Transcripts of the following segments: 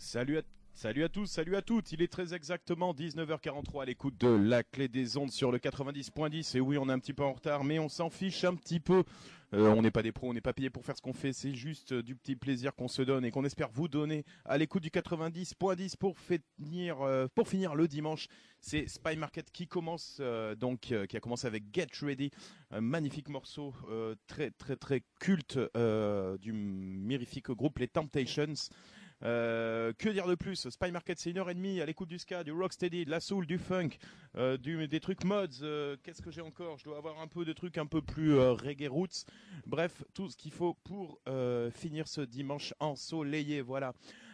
Salut à tous, salut à toutes. Il est très exactement 19h43 à l'écoute de La Clé des Ondes sur le 90.10. Et oui, on est un petit peu en retard, mais on s'en fiche un petit peu. On n'est pas des pros, on n'est pas payé pour faire ce qu'on fait. C'est juste du petit plaisir qu'on se donne et qu'on espère vous donner à l'écoute du 90.10 pour finir le dimanche. C'est Spy Market qui commence qui a commencé avec Get Ready, un magnifique morceau très très très culte du mirifique groupe les Temptations. Que dire de plus? Spy Market, c'est 1h30 à l'écoute du ska, du rocksteady, de la soul, du funk, des trucs mods. Qu'est-ce que j'ai encore? Je dois avoir un peu de trucs un peu plus reggae roots. Bref, tout ce qu'il faut pour finir ce dimanche ensoleillé. Voilà.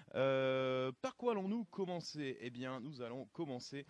Par quoi allons-nous commencer? Eh bien, nous allons commencer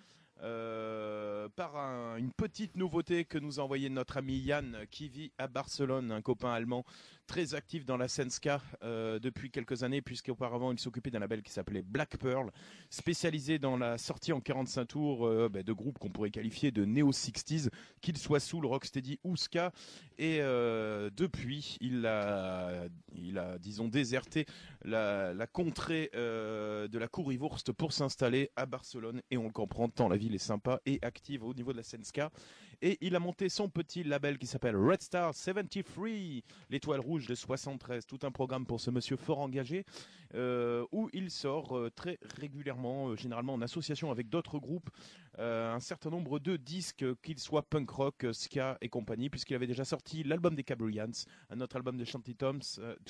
par une petite nouveauté que nous a envoyé notre ami Yann qui vit à Barcelone, un copain allemand très actif dans la scène ska depuis quelques années, puisqu'auparavant il s'occupait d'un label qui s'appelait Black Pearl, spécialisé dans la sortie en 45 tours de groupes qu'on pourrait qualifier de néo-60s, qu'ils soient soul, rocksteady ou ska. Et depuis il a disons déserté la contrée de la Currywurst pour s'installer à Barcelone, et on le comprend tant la ville est sympa et active au niveau de la scène ska. Et il a monté son petit label qui s'appelle Red Star 73, l'étoile rouge de 73, tout un programme pour ce monsieur fort engagé, où il sort très régulièrement, généralement en association avec d'autres groupes, un certain nombre de disques, qu'ils soient punk rock, ska et compagnie, puisqu'il avait déjà sorti l'album des Cabrians, un autre album de Shantytown,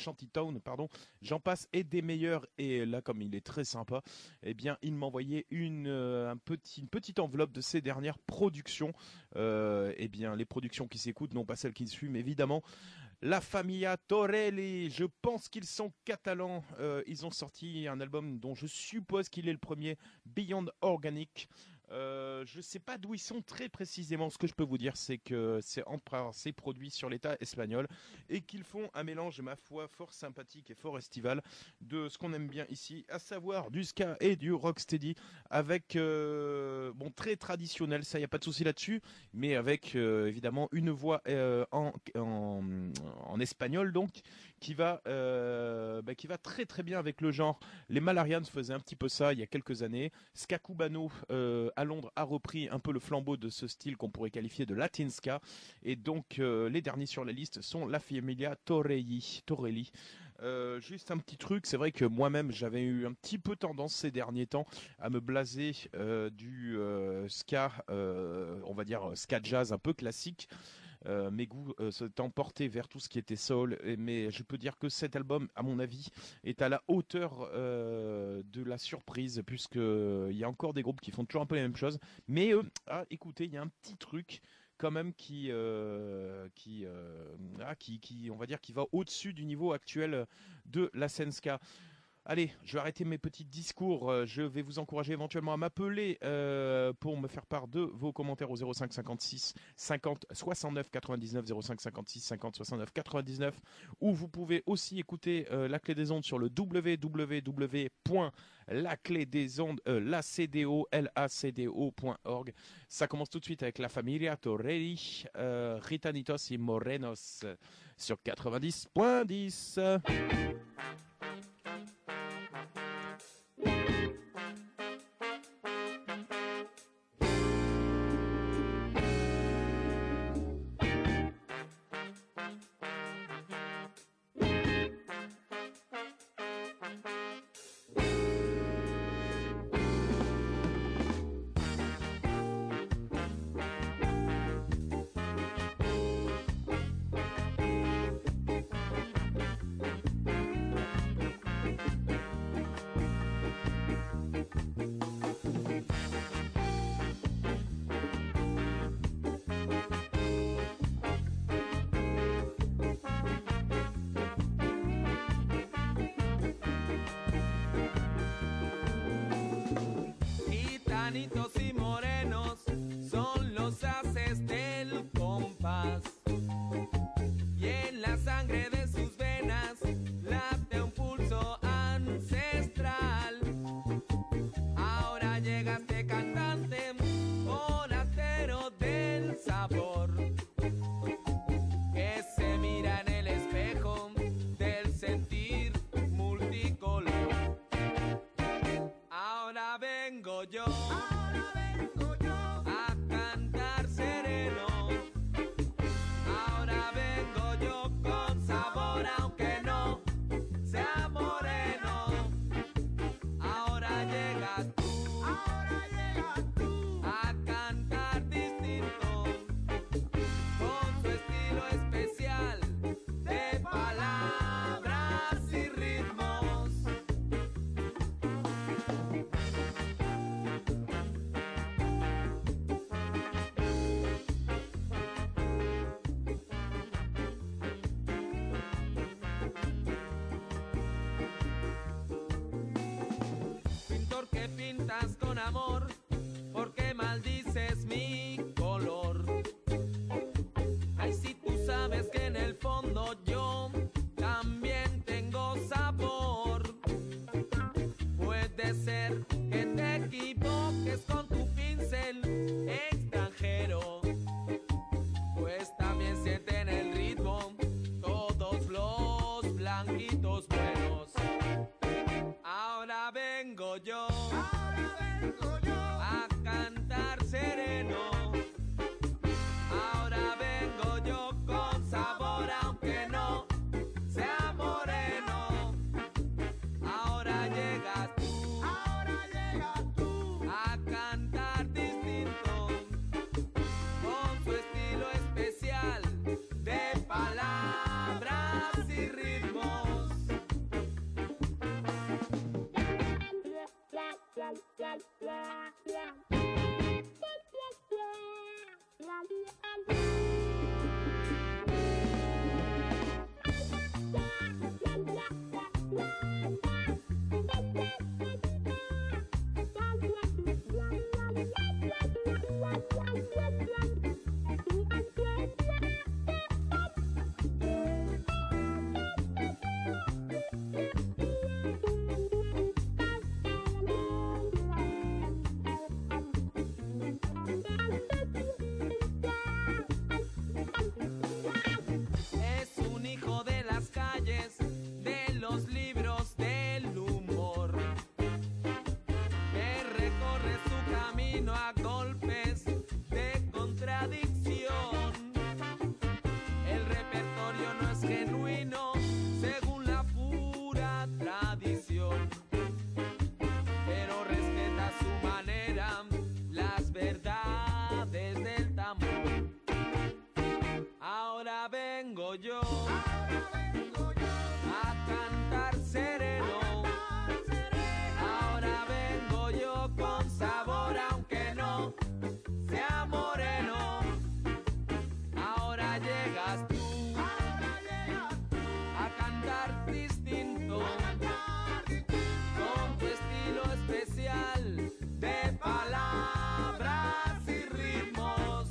j'en passe et des meilleurs. Et là, comme il est très sympa, eh bien, il m'a envoyé une petite enveloppe de ses dernières productions. Eh bien, les productions qui s'écoutent, non pas celles qui suivent, mais évidemment La Famiglia Torelli. Je pense qu'ils sont catalans. Ils ont sorti un album dont je suppose qu'il est le premier, Beyond Organic. Je sais pas d'où ils sont très précisément. Ce que je peux vous dire, c'est que c'est produit sur l'état espagnol et qu'ils font un mélange, ma foi, fort sympathique et fort estival de ce qu'on aime bien ici, à savoir du ska et du rocksteady, avec très traditionnel, ça y a pas de souci là-dessus, mais avec évidemment une voix en espagnol, donc qui va très très bien avec le genre. Les Malarians faisaient un petit peu ça il y a quelques années. Ska Cubano à Londres a repris un peu le flambeau de ce style qu'on pourrait qualifier de latin ska, et donc les derniers sur la liste sont La Famiglia Torelli. Juste un petit truc, c'est vrai que moi-même j'avais eu un petit peu tendance ces derniers temps à me blaser du ska, on va dire ska jazz un peu classique. Mes goûts s'étant portés vers tout ce qui était soul, mais je peux dire que cet album, à mon avis, est à la hauteur de la surprise, puisque il y a encore des groupes qui font toujours un peu les mêmes choses, mais écoutez, il y a un petit truc quand même qui on va dire, qui va au-dessus du niveau actuel de la scène ska. Allez, je vais arrêter mes petits discours. Je vais vous encourager éventuellement à m'appeler pour me faire part de vos commentaires au 05 56 50 69 99, 05 56 50 69 99. Ou vous pouvez aussi écouter La Clé des Ondes sur le www.laclédesondes.org. Ça commence tout de suite avec La Famiglia Torelli, Gitanitos y Morenos sur 90.10. Gitanitos y morenos son los haces del compás, y en la sangre de sus venas late un pulso ancestral. Ahora llega este cantante, forastero del sabor, que se mira en el espejo del sentir multicolor. aunque no sea moreno. Ahora llegas tú a cantar distinto, con su estilo especial de palabras y ritmos. Pintor que pintas con amor, ¿por qué maldices mi color? Ay, si tú sabes que en el fondo yo también tengo sabor. Puede ser que te equivoques con tu pincel extranjero, pues también sienten el ritmo todos los blanquitos buenos. Ahora vengo yo a cantar sereno. Ahora vengo yo con sabor aunque no sea moreno. Ahora llegas tú a cantar distinto, con su estilo especial de palabras y ritmos. Es un hijo de las calles, de los libros del humor, que recorre su camino a golpes de contradicción. El repertorio no es genuino según la pura tradición, pero respeta a su manera las verdades del tambor. Ahora vengo yo a cantar sereno. Ahora vengo yo con sabor aunque no sea moreno. Ahora llegas tú a cantar distinto, con tu estilo especial de palabras y ritmos.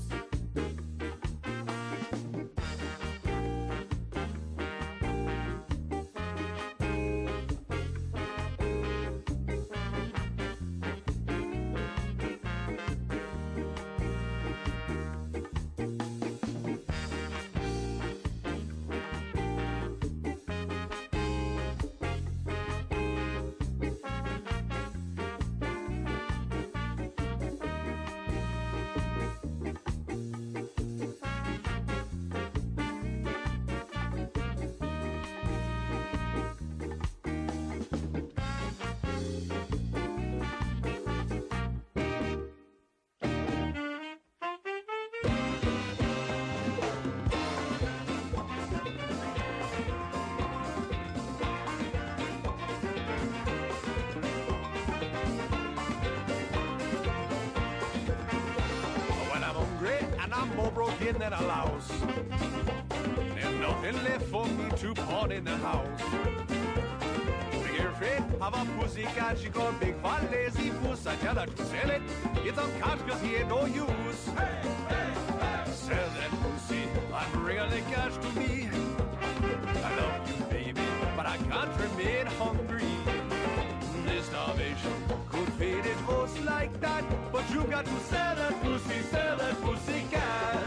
When I'm hungry and I'm more broken than a louse, there's nothing left for me to pawn in the house. Big afraid of a pussycat, she got big fat lazy puss. I tell her to sell it, get some cash cause he ain't no use. Sell that pussy and bring her the cash to me. I love you baby, but I can't remain hungry. This starvation could fade it most like that, but you got to sell that pussy cat.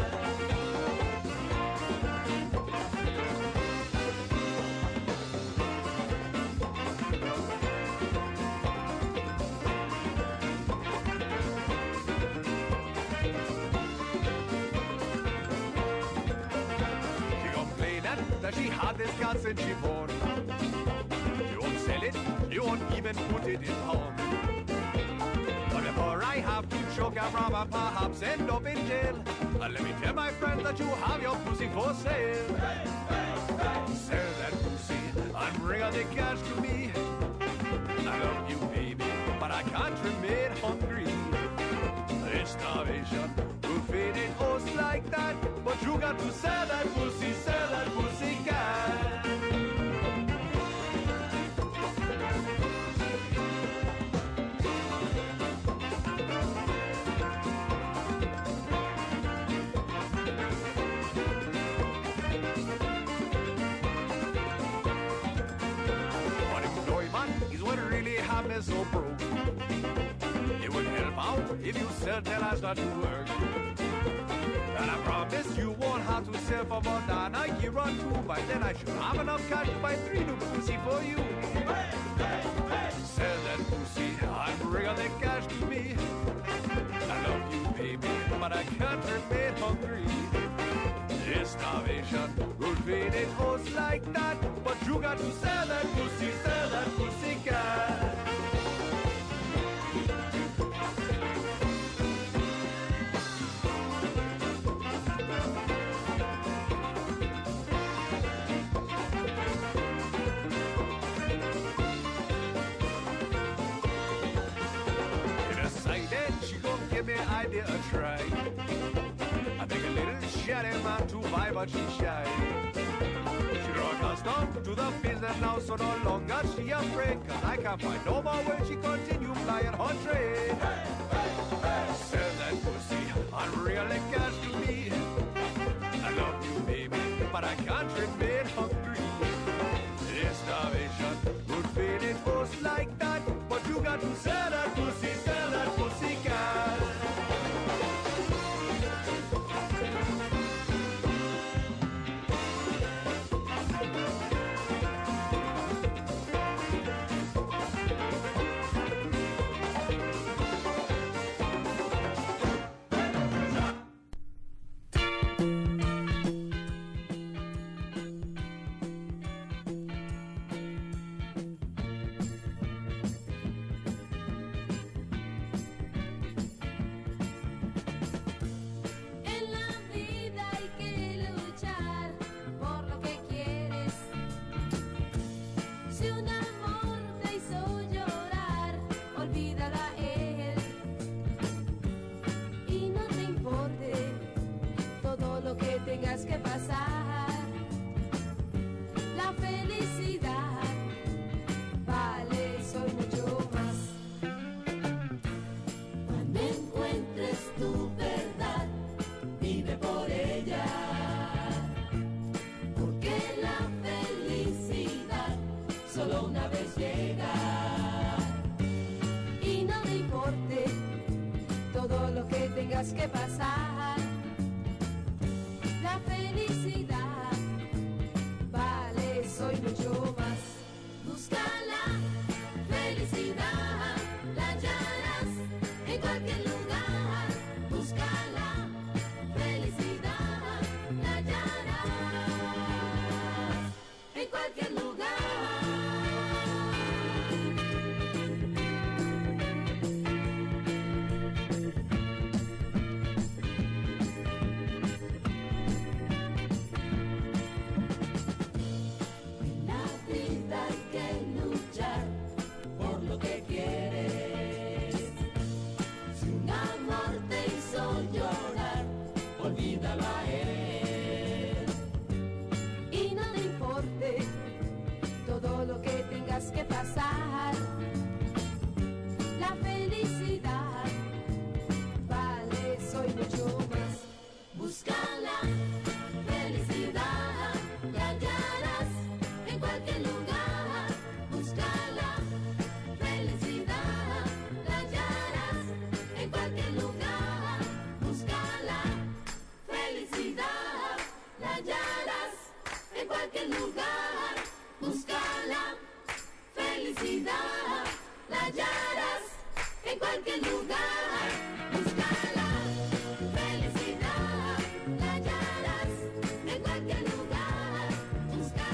She complained that she had this cat and she born. You won't sell it, you won't even put it in pawn. But before I have to choke and rob and perhaps end up in jail, let me tell my friends that you have your pussy for sale. Sell that pussy and bring out the cash to me. I love you, baby, but I can't remain hungry. It's starvation will feed it us like that, but you got to sell that pussy cat. So broke. It would help out if you sell till I start to work. And I promise you won't have to sell for more than a year or two. By then I should have enough cash to buy 3 new pussy for you. Sell that pussy and bring out the cash to me. I love you, baby, but I can't remain hungry. This starvation will feed it us like that, but you got to sell that pussy cat. Give me idea a try. I think a little shatty man to buy, but she's shy. She grow accustomed to the business now, so no longer she afraid. Cause I can't find no more way she continue flying her trade. Sell that pussy and really cash to me. I love you, baby, but I can't remain hungry. This starvation would feed it us like that, but you got to sell that pussy cat. Tengas que pasar, la felicidad vale, soy mucho más. Cuando encuentres tu verdad, vive por ella, porque la felicidad solo una vez llega. Y no te importe todo lo que tengas que pasar. La felicidad vale, soy mucho más. Busca la felicidad, la hallarás en cualquier lugar. Busca la felicidad, la hallarás en cualquier lugar. Que pasar, la felicidad vale, soy mucho más. Busca la felicidad, la hallarás en cualquier lugar. Busca la felicidad, la hallarás en cualquier lugar. Busca la felicidad, la hallarás en cualquier lugar. Busca la felicidad, la hallarás en cualquier lugar. Busca la felicidad, la hallarás en cualquier lugar. Busca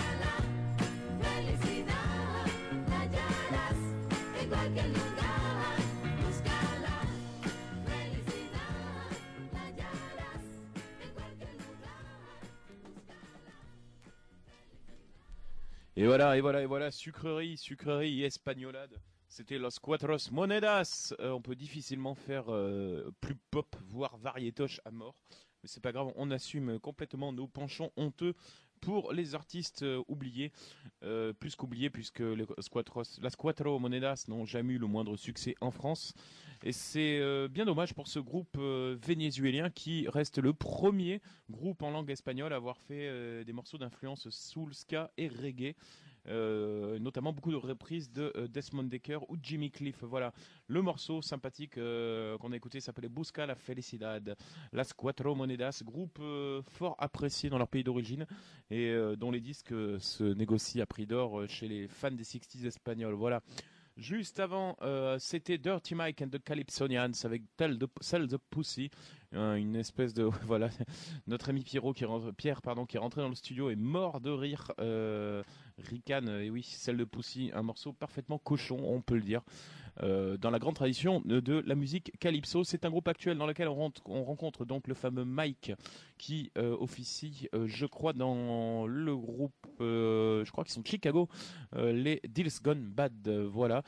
Et voilà, sucrerie espagnolade. C'était Los Cuatros Monedas. On peut difficilement faire plus pop, voire variétoche à mort. Mais c'est pas grave, on assume complètement nos penchants honteux pour les artistes oubliés. Plus qu'oubliés, puisque les Las Cuatro Monedas n'ont jamais eu le moindre succès en France. Et c'est bien dommage pour ce groupe vénézuélien qui reste le premier groupe en langue espagnole à avoir fait des morceaux d'influence soul, ska et reggae. Notamment beaucoup de reprises de Desmond Dekker ou Jimmy Cliff. Voilà, le morceau sympathique qu'on a écouté s'appelait Busca la Felicidad. Las Cuatro Monedas, groupe fort apprécié dans leur pays d'origine et dont les disques se négocient à prix d'or chez les fans des 60s espagnols. Voilà. Juste avant, c'était Dirty Mike and the Calypsonians avec Sell the Pussy, une espèce de voilà, notre ami Pierre qui est rentré dans le studio est mort de rire. Rican, et oui, Sell the Pussy, un morceau parfaitement cochon, on peut le dire. Dans la grande tradition de la musique calypso, c'est un groupe actuel dans lequel on rencontre donc le fameux Mike qui officie, je crois, dans le groupe, je crois qu'ils sont de Chicago, les Deals Gone Bad. Voilà,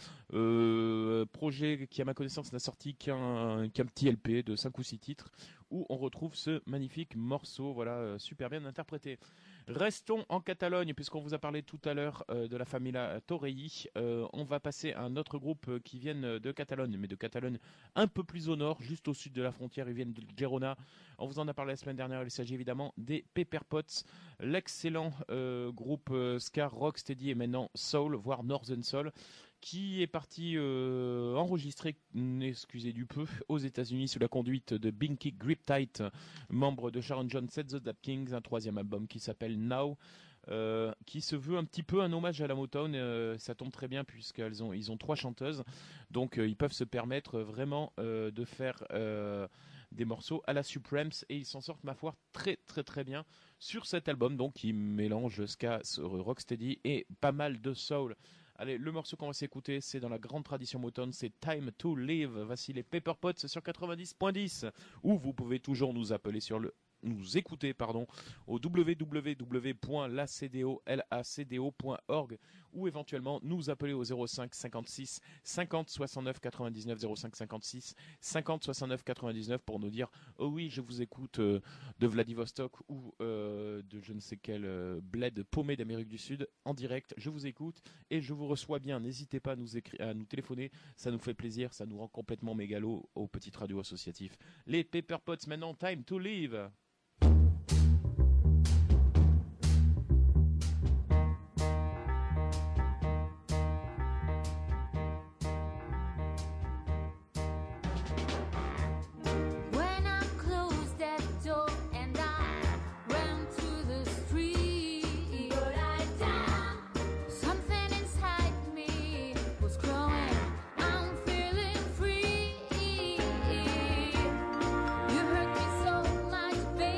projet qui à ma connaissance n'a sorti qu'un petit LP de 5 ou 6 titres où on retrouve ce magnifique morceau, voilà, super bien interprété. Restons en Catalogne, puisqu'on vous a parlé tout à l'heure de la Família Torelli. On va passer à un autre groupe qui viennent de Catalogne, mais de Catalogne un peu plus au nord, juste au sud de la frontière. Ils viennent de Girona. On vous en a parlé la semaine dernière. Il s'agit évidemment des Pepper Pots, l'excellent groupe ska, rocksteady et maintenant soul, voire northern soul, qui est parti enregistrer, excusez du peu, aux États-Unis sous la conduite de Binky Griptite, membre de Sharon Jones et The Dap Kings, un troisième album qui s'appelle Now, qui se veut un petit peu un hommage à la Motown. Ça tombe très bien puisqu'ils ont 3 chanteuses, donc ils peuvent se permettre vraiment de faire des morceaux à la Supremes et ils s'en sortent ma foi très très très bien sur cet album, donc qui mélange ska, rocksteady et pas mal de soul. Allez, le morceau qu'on va s'écouter, c'est dans la grande tradition Motown, c'est Time to Live. Voici les Pepper Pots sur 90.10, où vous pouvez toujours nous écouter au www.lacdo.org ou éventuellement nous appeler au 05 56 50 69 99 05 56 50 69 99 pour nous dire oh oui je vous écoute de Vladivostok ou de je ne sais quel bled paumé d'Amérique du Sud en direct, je vous écoute et je vous reçois bien. N'hésitez pas à nous téléphoner, ça nous fait plaisir, ça nous rend complètement mégalo aux petites radios associatives. Les Pepper Pots maintenant, Time to Live. You hurt me so much, baby.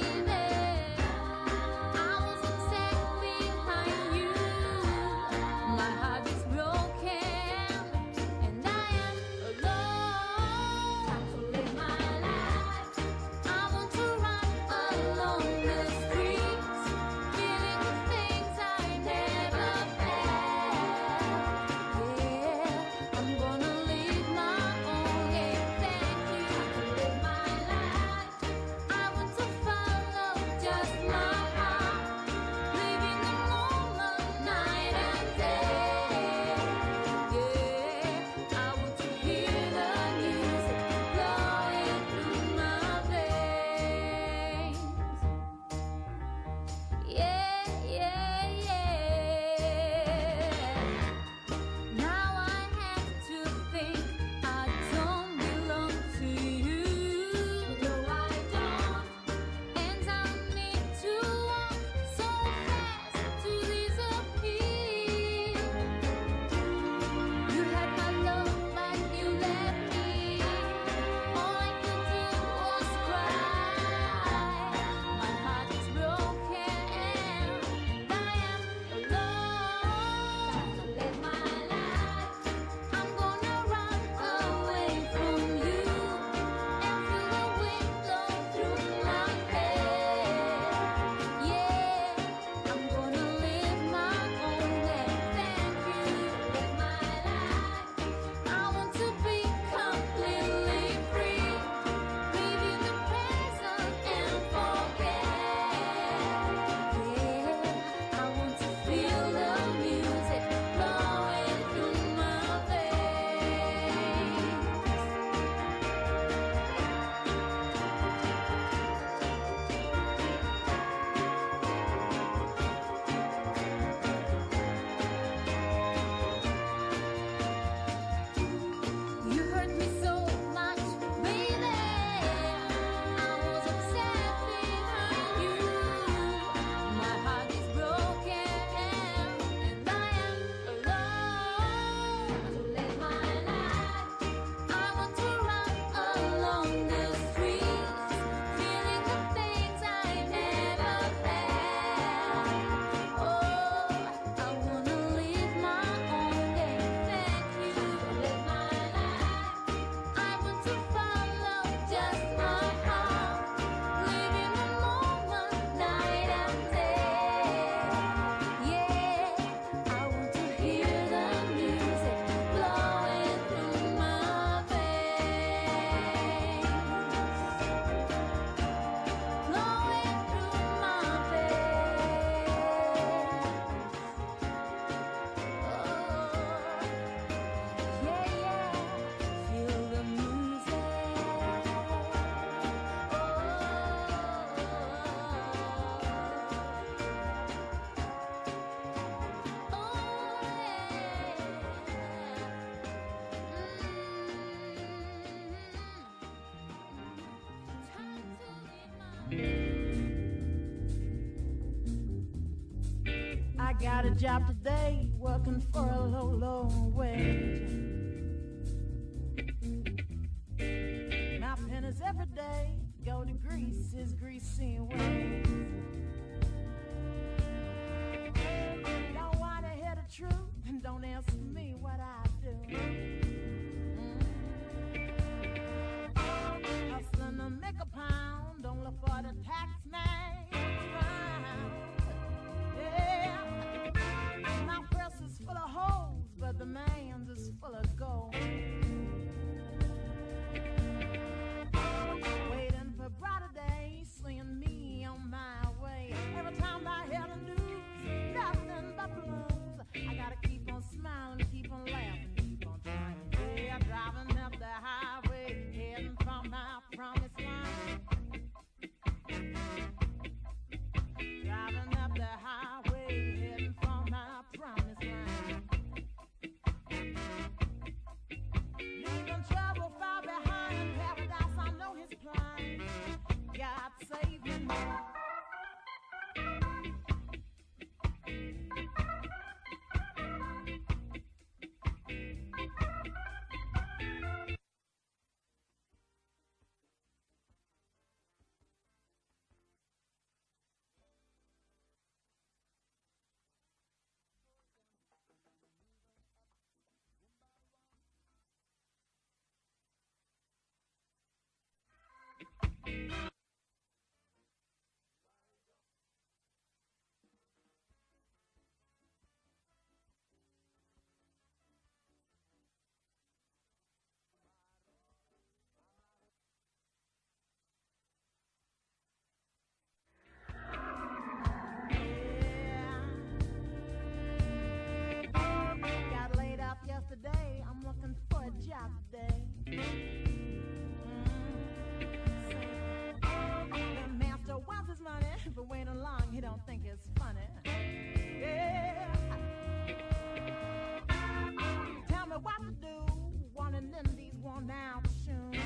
I got a job today, working for a low, low wage. My pennies every day go to grease his greasy ways. Don't wanna hear the truth, and don't ask me what I do. Hustling to make a pound, don't look for the tax man. Yeah, my purse is full of holes, but the man's is full of gold. Waiting for brighter days, seeing me on my way. Every time I hear the news, nothing but blues. I gotta keep on smiling, keep on laughing, keep on trying. Yeah, driving up the highway, heading for my promised land. Driving up the highway, heading for my promised land. Leaving trouble far behind in paradise, I know his plan. God save me now. Got laid off yesterday, I'm looking for a job today. The master wants his money, but waiting long, he don't think it's funny. Yeah. Tell me what to do, one and then these worn out shoes.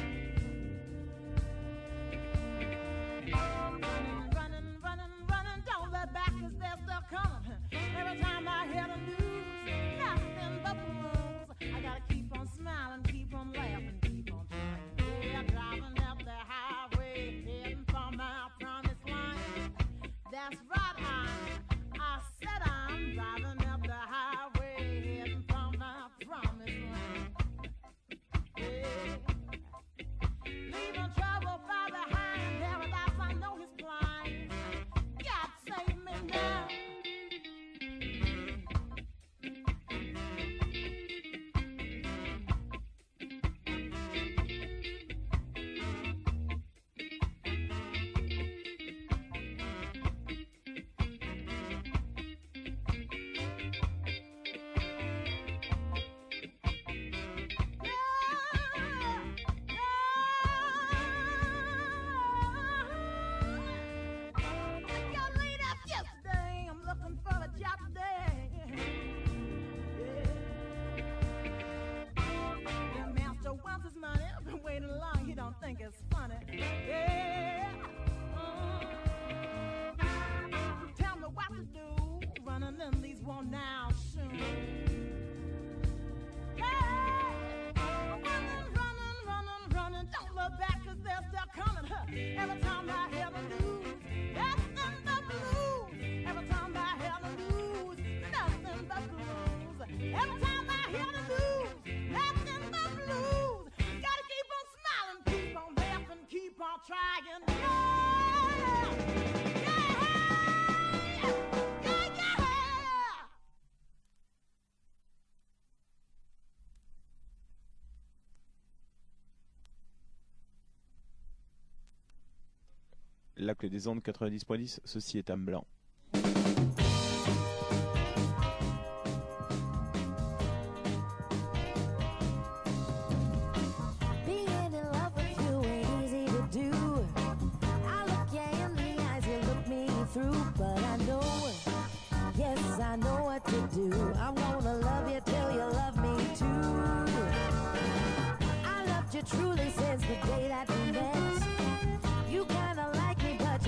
Running, don't look back 'cause they're still coming. Every time I hear the news, nothing but blues. I gotta keep on smiling, keep on laughing, keep on trying. Yeah, driving up the highway, heading for my promised land. That's right, I said I'm driving up the highway, heading for my promised land. Yeah. Leaving trouble far behind, paradise, I know his plan. God save me now. I got laid up yesterday, I'm looking for a job today. Yeah. The master wants his money, been waiting long, he don't think it's funny. Yeah. Tell me what to do, running in these worn out shoes. Hey, running, don't look back 'cause they're still coming. Huh. Every time I hear the news, nothing but blues. Every time I hear the news, nothing but blues. Every time I hear the news, nothing but blues. Gotta keep on smiling, keep on laughing, keep on trying. Yeah, yeah, yeah, yeah. La clé des ondes 90.10, ceci est Âme Blanc. Being in love with you ain't easy to do. I look you in the eyes, you look me through, but I know, yes, I know what to do. I'm gonna love you till you love me too. I loved you truly since the day that we met. You kinda like me, but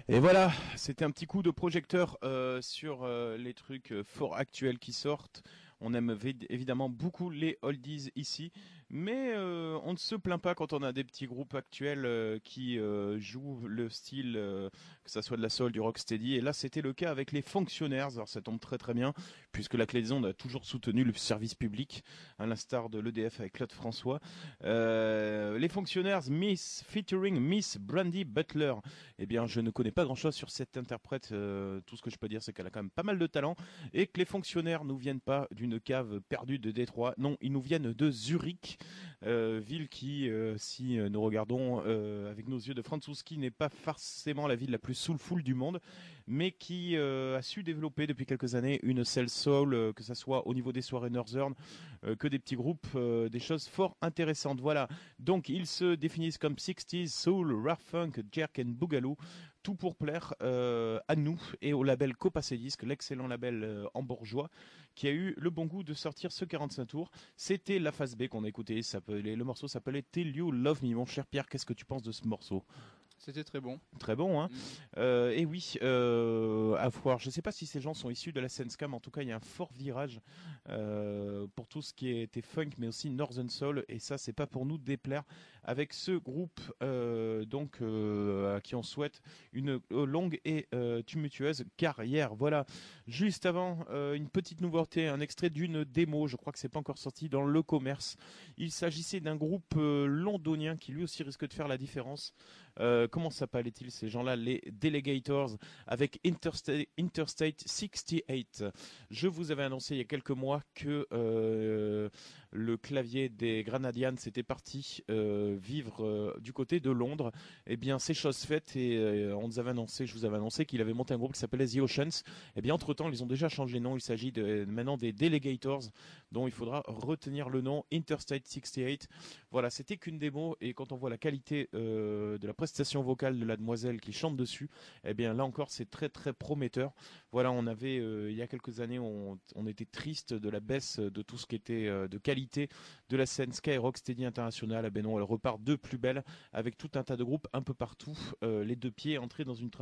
Et voilà, c'était un petit coup de projecteur sur les trucs fort actuels qui sortent. On aime évidemment beaucoup les oldies ici, mais on ne se plaint pas quand on a des petits groupes actuels qui jouent le style, que ça soit de la soul, du rocksteady. Et là, c'était le cas avec les Fonctionnaires. Alors ça tombe très très bien, puisque la Clé des Ondes a toujours soutenu le service public, à l'instar de l'EDF avec Claude François. Les Fonctionnaires, featuring Miss Brandy Butler. Eh bien, je ne connais pas grand-chose sur cette interprète. Tout ce que je peux dire, c'est qu'elle a quand même pas mal de talent, et que les Fonctionnaires nous viennent pas d'une cave perdue de Détroit. Non, ils nous viennent de Zurich, ville qui, si nous regardons avec nos yeux de Franzouski, n'est pas forcément la ville la plus soulful du monde, mais qui a su développer depuis quelques années une cell soul, que ça soit au niveau des soirées Northern, que des petits groupes, des choses fort intéressantes. Voilà, donc ils se définissent comme 60s, soul, rough funk, jerk and boogaloo, tout pour plaire à nous et au label Copa Disc, l'excellent label hambourgeois, qui a eu le bon goût de sortir ce 45 tours. C'était la phase B qu'on a écouté, le morceau s'appelait Till You Love Me. Mon cher Pierre, qu'est-ce que tu penses de ce morceau ? C'était très bon. Très bon, hein. Et oui, à voir. Je ne sais pas si ces gens sont issus de la scène ska, mais en tout cas, il y a un fort virage pour tout ce qui était funk, mais aussi Northern Soul. Et ça, c'est pas pour nous déplaire avec ce groupe, à qui on souhaite une longue et tumultueuse carrière. Voilà. Juste avant, une petite nouveauté, un extrait d'une démo. Je crois que c'est pas encore sorti dans le commerce. Il s'agissait d'un groupe londonien qui lui aussi risque de faire la différence. Comment s'appellent-ils ces gens-là? Les Delegators, avec Interstate 68. Je vous avais annoncé il y a quelques mois que le clavier des Grenadians était parti vivre du côté de Londres. Eh bien, c'est chose faite, et je vous avais annoncé qu'il avait monté un groupe qui s'appelait The Oceans. Eh bien, entre-temps, ils ont déjà changé de nom. Il s'agit maintenant des Delegators, dont il faudra retenir le nom, Interstate 68. Voilà, c'était qu'une démo, et quand on voit la qualité de la prestation vocale de la demoiselle qui chante dessus, eh bien là encore c'est très très prometteur. Voilà, on avait il y a quelques années, on était triste de la baisse de tout ce qui était de qualité de la scène ska et rocksteady internationale. Eh ben non, elle repart de plus belle avec tout un tas de groupes un peu partout, les deux pieds entrés dans une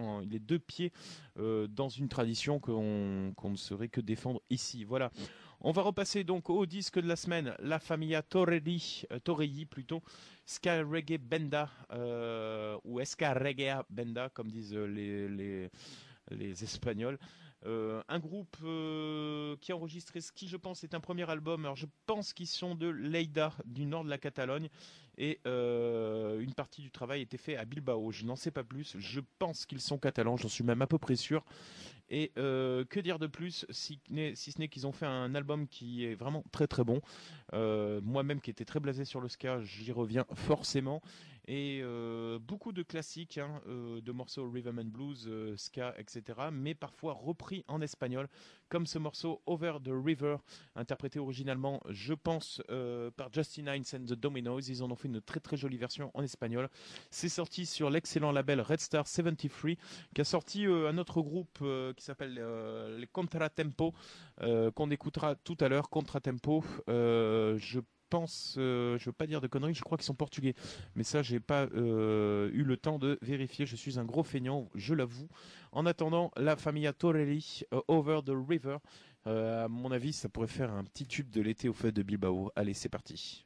dans une tradition qu'on ne saurait que défendre ici. Voilà. On va repasser donc au disque de la semaine, La Famiglia Torelli plutôt, Ska Reggae Benda, ou Ska Reggae Benda comme disent les Espagnols. Un groupe qui a enregistré ce qui, je pense, est un premier album. Alors je pense qu'ils sont de Lleida, du nord de la Catalogne, et une partie du travail a été fait à Bilbao. Je n'en sais pas plus. Je pense qu'ils sont catalans, j'en suis même à peu près sûr. Et que dire de plus, si ce n'est qu'ils ont fait un album qui est vraiment très très bon. Moi-même qui étais très blasé sur le ska, j'y reviens forcément. Et beaucoup de classiques, de morceaux rhythm and blues, ska, etc. Mais parfois repris en espagnol, comme ce morceau Over the River, interprété originalement, je pense, par Justin Hines and the Dominoes. Ils en ont fait une très très jolie version en espagnol. C'est sorti sur l'excellent label Red Star 73, qui a sorti un autre groupe qui s'appelle les Contratempo, qu'on écoutera tout à l'heure. Contratempo, je pense, je veux pas dire de conneries, je crois qu'ils sont portugais, mais ça j'ai pas eu le temps de vérifier. Je suis un gros feignant, je l'avoue. En attendant, La Famiglia Torelli, Over the River, à mon avis ça pourrait faire un petit tube de l'été au feu de Bilbao. Allez, c'est parti.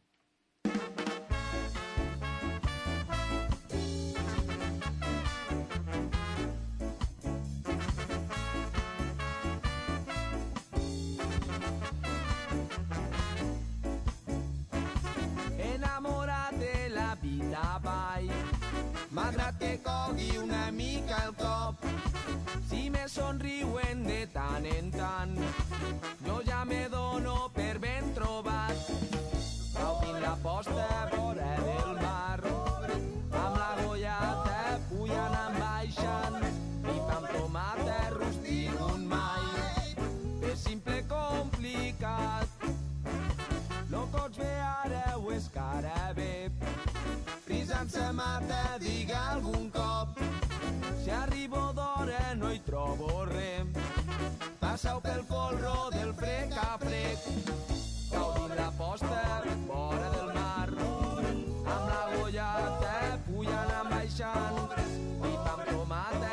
Enamorat de la vida vai, malgrat que cogui una mica el cop. Si me somriuen de tant en tant, jo ja me dono per ben trobat. Gaudint la posta vora del mar, amb la gollata pujant en baixant, i amb tomata rostit un mai. És simple complicat, no pots fer ara o és cara bé. Frisant sa mata, diga algun cop. Si arribo d'hora no hi trobo res. Passeu pel folro del frec a frec. Gaudint la posta vora del mar, amb la gollata pujant en baixant, i pa amb tomata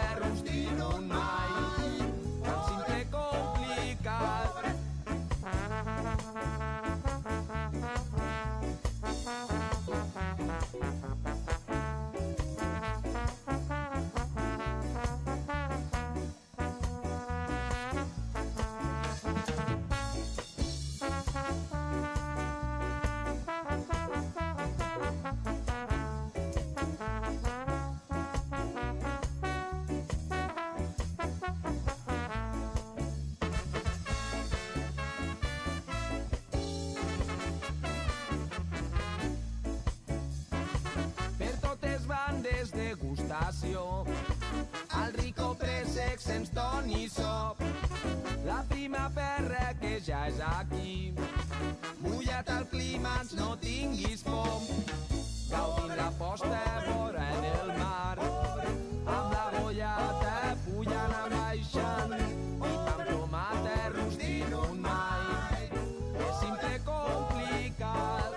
colació. Al rico préssec sense to ni so. La primavera que ja és aquí. Mullat al clima, no tinguis por. Gaudint la posta vora del mar. Amb la bollata pujant a baixant. I amb tomata rostint un mai. És simple complicat.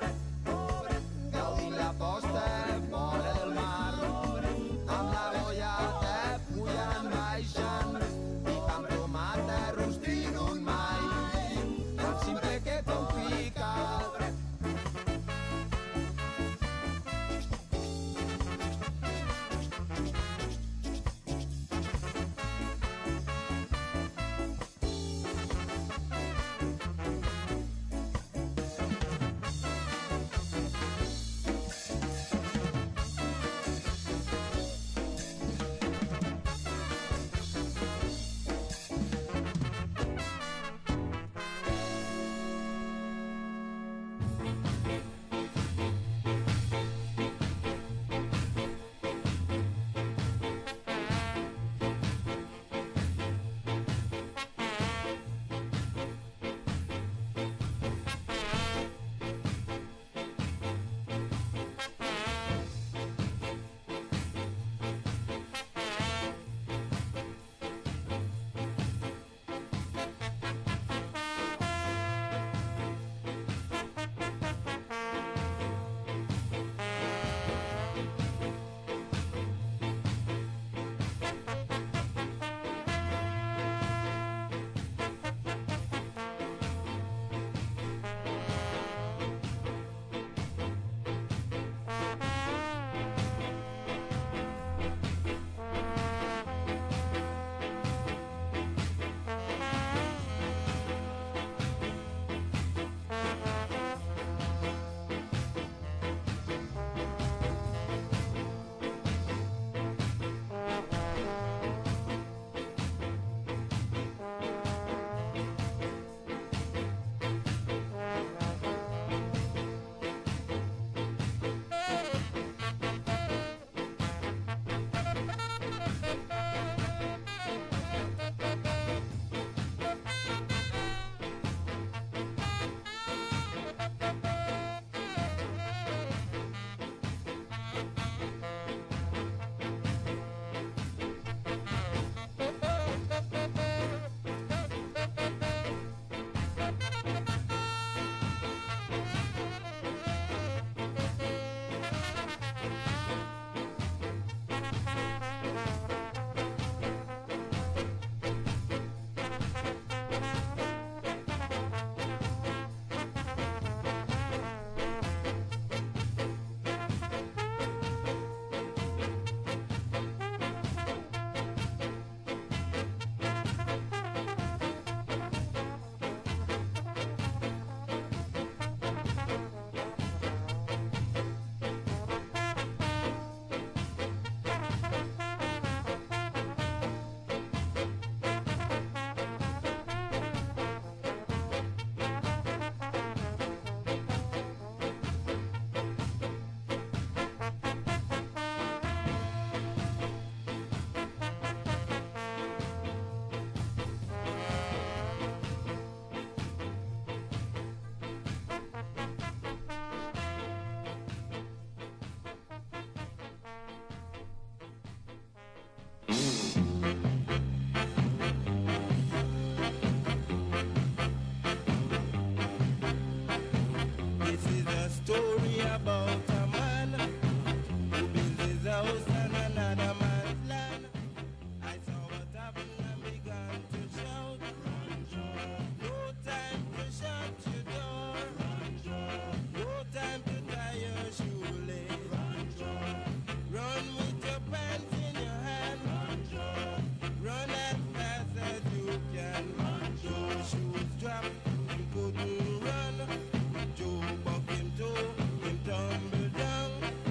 Gaudint la posta vora del mar. Amb la bollata pujant baixant. I amb tomata rostint un mai. Tan simple que complicat.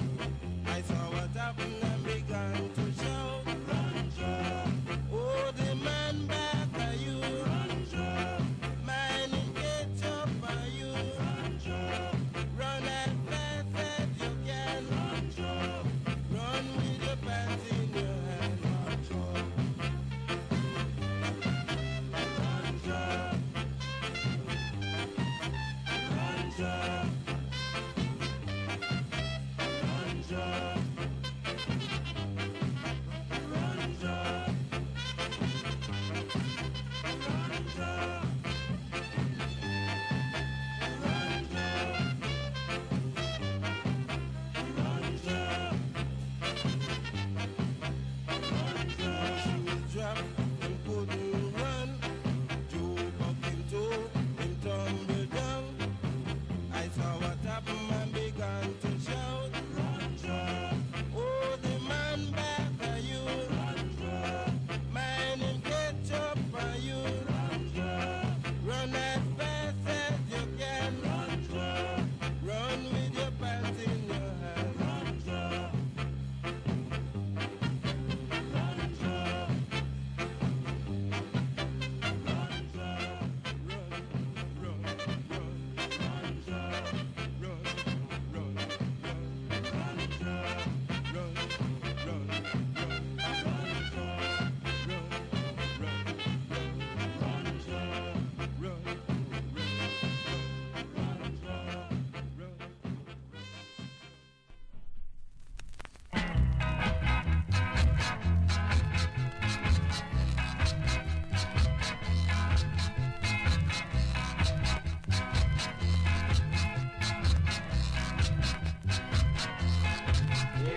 Oh,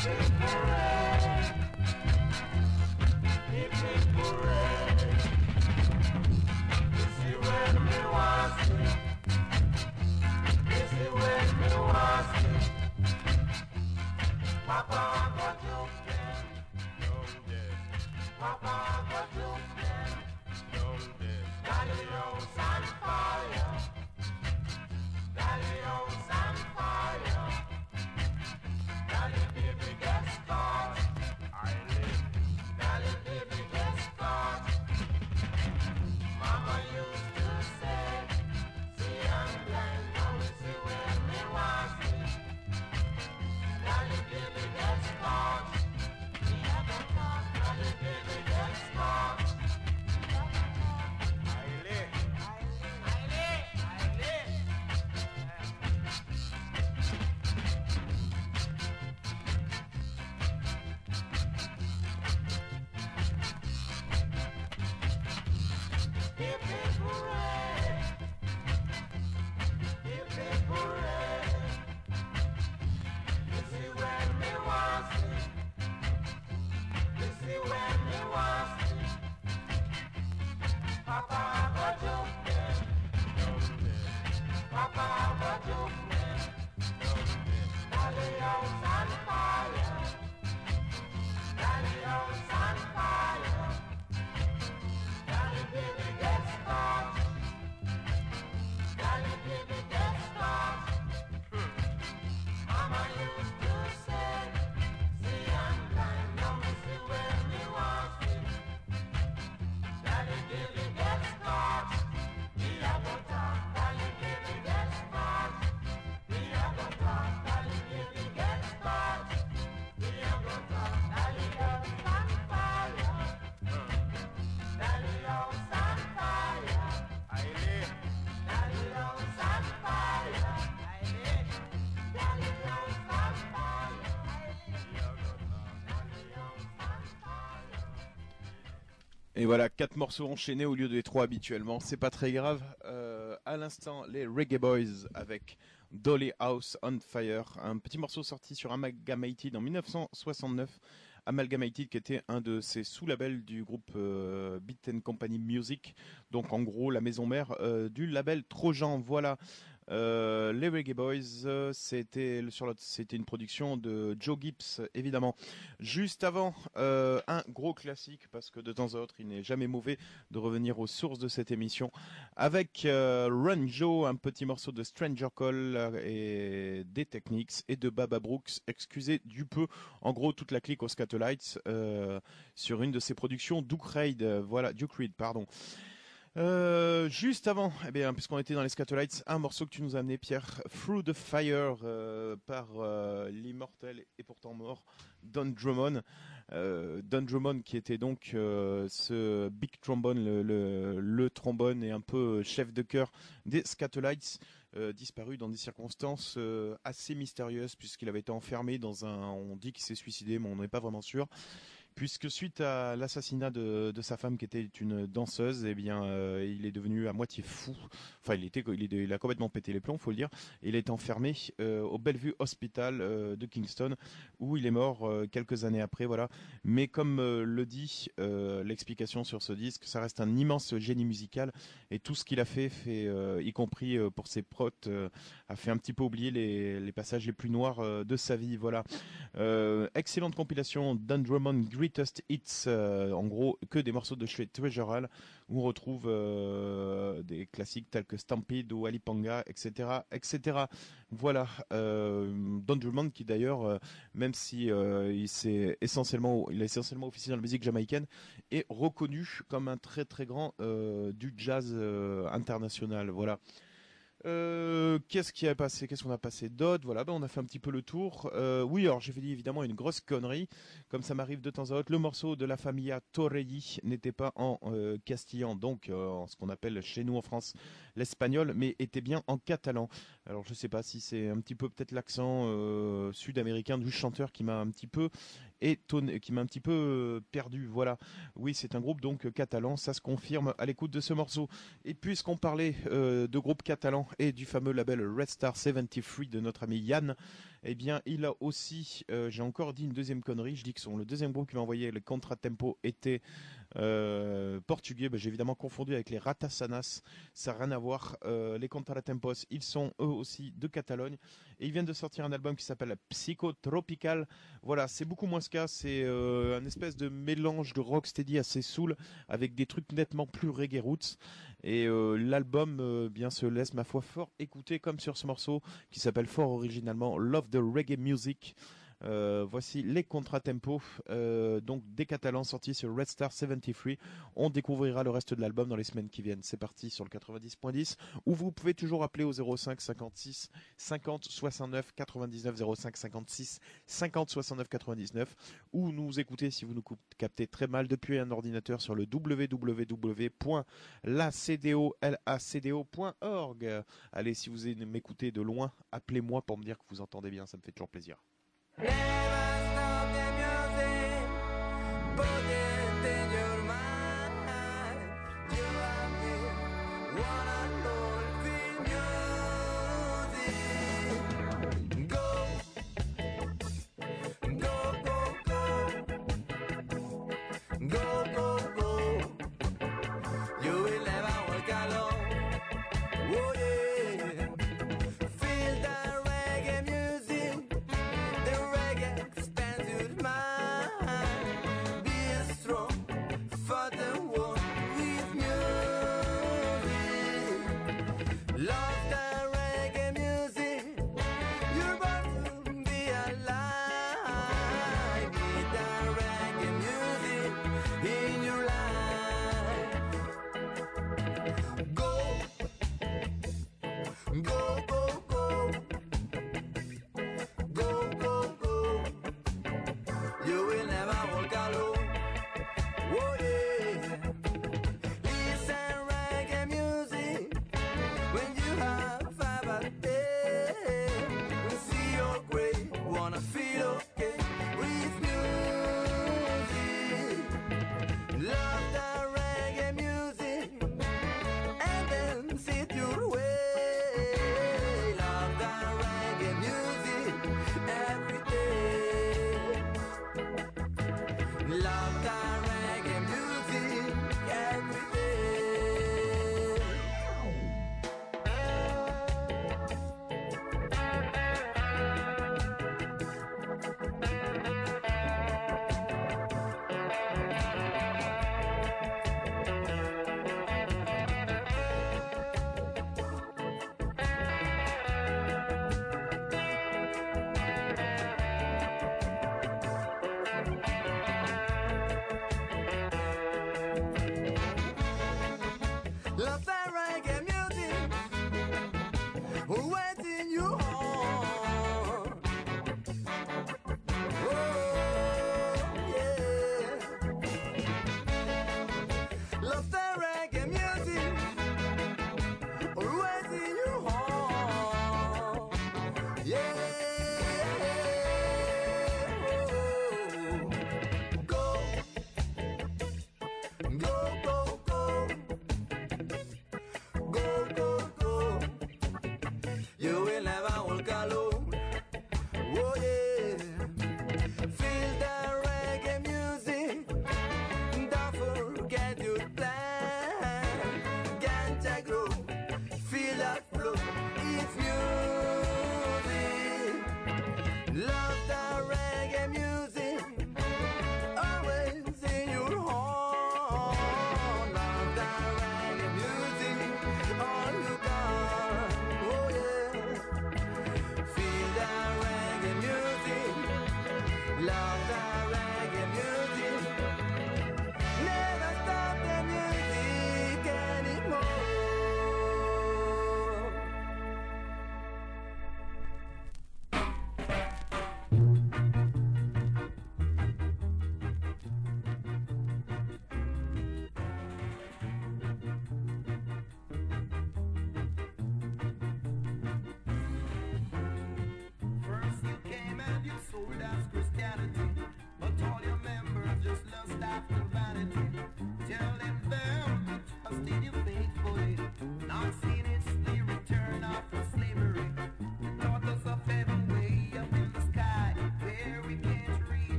Et voilà, 4 morceaux enchaînés au lieu des 3 habituellement, c'est pas très grave. À l'instant, les Reggae Boys avec Dolly House on Fire, un petit morceau sorti sur Amalgamated en 1969. Amalgamated qui était un de ces sous-labels du groupe Beat and Company Music, donc en gros la maison mère du label Trojan. Voilà. Les Reggae Boys, c'était une production de Joe Gibbs, évidemment. Juste avant, un gros classique, parce que de temps à autre, il n'est jamais mauvais de revenir aux sources de cette émission, avec Run Joe, un petit morceau de Stranger Call et des Techniques et de Baba Brooks. Excusez du peu, en gros, toute la clique aux Scatolites sur une de ses productions, Duke Reid, pardon. Juste avant, eh bien, puisqu'on était dans les Scatolites, un morceau que tu nous as amené, Pierre, Through the Fire, par l'immortel et pourtant mort Don Drummond. Don Drummond qui était donc ce big trombone, le trombone et un peu chef de chœur des Scatolites, disparu dans des circonstances assez mystérieuses puisqu'il avait été enfermé dans on dit qu'il s'est suicidé, mais on n'est pas vraiment sûr. Puisque suite à l'assassinat de sa femme qui était une danseuse, eh bien, il est devenu à moitié fou. Enfin, il a complètement pété les plombs, faut le dire. Et il est enfermé au Bellevue Hospital de Kingston, où il est mort quelques années après. Voilà. Mais comme le dit l'explication sur ce disque, ça reste un immense génie musical et tout ce qu'il a fait, y compris pour ses protes, a fait un petit peu oublier les passages les plus noirs de sa vie. Voilà. Excellente compilation Don Drummond Greatest Hits, en gros que des morceaux de chez Treasure Hall où on retrouve des classiques tels que Stampede ou Alipanga, etc., etc. Voilà, Don Drummond qui d'ailleurs, même si il a essentiellement officié dans la musique jamaïcaine, est reconnu comme un très très grand du jazz international. Voilà. Qu'est-ce qu'on a passé d'autre? Voilà, on a fait un petit peu le tour. Oui, alors j'ai fait évidemment une grosse connerie, comme ça m'arrive de temps à autre. Le morceau de la Familia Torelli n'était pas en castillan, donc en ce qu'on appelle chez nous en France l'espagnol, mais était bien en catalan. Alors je sais pas si c'est un petit peu peut-être l'accent sud-américain du chanteur qui m'a un petit peu qui m'a un petit peu perdu. Voilà. Oui, c'est un groupe donc catalan, ça se confirme à l'écoute de ce morceau. Et puisqu'on parlait de groupe catalan et du fameux label Red Star 73 de notre ami Yann, eh bien, il a aussi, j'ai encore dit une deuxième connerie, je dis que le deuxième groupe qui m'a envoyé le Contratempo était portugais. J'ai évidemment confondu avec les Ratasanas, ça n'a rien à voir. Les Contratempos, ils sont eux aussi de Catalogne et ils viennent de sortir un album qui s'appelle Psychotropical. Voilà, c'est beaucoup moins ska, c'est un espèce de mélange de rocksteady assez soul avec des trucs nettement plus reggae roots. Et l'album bien se laisse ma foi fort écouter, comme sur ce morceau qui s'appelle fort originalement Love the Reggae Music. Voici les Contratempo, donc des Catalans sortis sur Red Star 73. On découvrira le reste de l'album dans les semaines qui viennent. C'est parti sur le 90.10 où vous pouvez toujours appeler au 05 56 50 69 99 05 56 50 69 99 ou nous écouter si vous nous captez très mal depuis un ordinateur sur le www.lacdo.org. Allez, si vous m'écoutez de loin, appelez-moi pour me dire que vous entendez bien, ça me fait toujours plaisir. Never stop the music, put it in your mind. You and me, one and all feel music. Go, go, go, go, go, go, go. You will never walk alone. Oh yeah, feel the reggae music. The reggae expands your mind. Be strong for the world with music. Love the reggae music. You're born to be alive. Need the reggae music in your life. Go, go, go, go. Go, go, go. You will never walk alone. Oh yeah. Listen reggae music when you have a bad day. When see your grave, wanna feel okay with music. Love the reggae music and then sit your way. Love the reggae music every day. Love the reggae music every day. Love the reggae music, waiting you on. Oh yeah. Love the reggae music, waiting you on. Yeah. Go, go, go, go. Go, go, go. You will never walk alone. Oh yeah. Feel the reggae music. Don't forget your plan.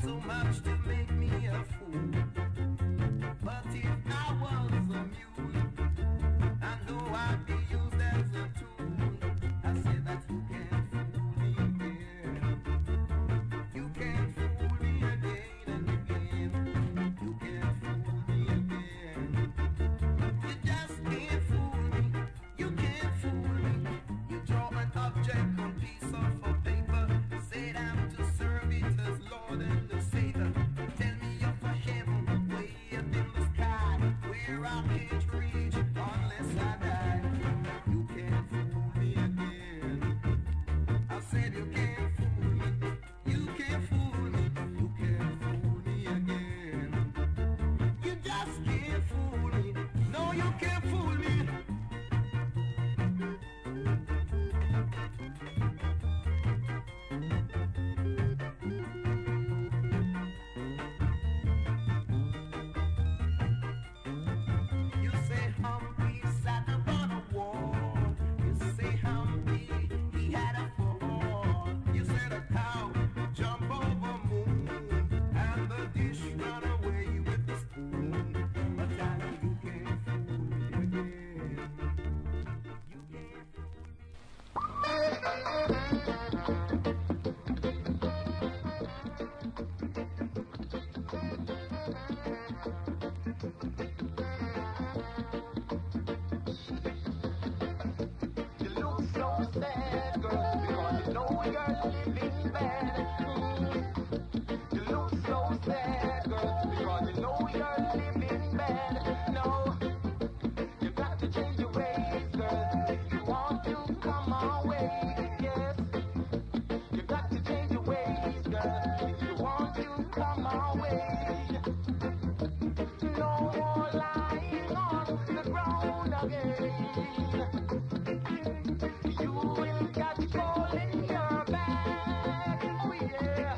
so much to make me a fool. But if I was a mule, I know I'd be used as a tool. I said that you can't fool me again. You can't fool me again and again. You can't fool me again. You just can't fool me. You can't fool me. You draw an object on piece of paper. Say I'm to serve it as Lord and the Savior. Tell me of a heaven way up in the sky where I can't reach unless I die. You can't fool me again. I said you can't fool me. You can't fool me. You can't fool me again. You just can't fool me. No, you can't fool me. You say Humphrey sat upon a wall. You say Humphrey, he had a fall. You said a cow jump over moon, and the dish run away with the spoon. But I know you can't fool me again. You can't fool me. You look so sad, girl, because you know you're living bad. You look so sad, girl, because you know you're living bad. No, you got to change your ways, girl, if you want to come our way. Yes, you got to change your ways, girl, if you want to come our way. No more lying on the ground again. You will catch cold in your back. Oh yeah.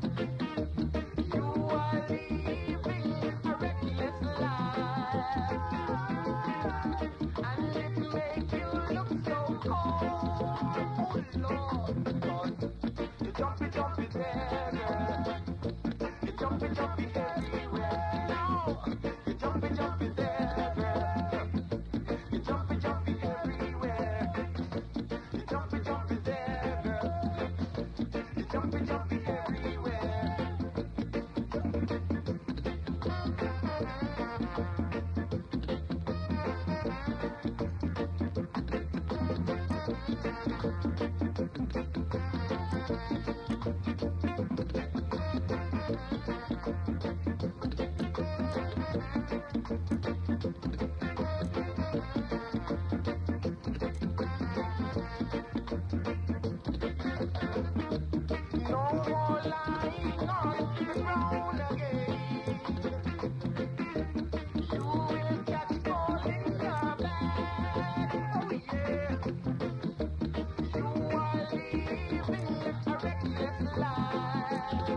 You are living a reckless life, and it make you look so cold. Oh Lord, Lord. You jumpy there, girl. You jumpy everywhere. No, you jumpy there, girl. You jumpy everywhere. You jumpy there, girl. You jumpy everywhere. No more lying on the ground again. You will catch cold in your back. Oh yeah. You are living a reckless life,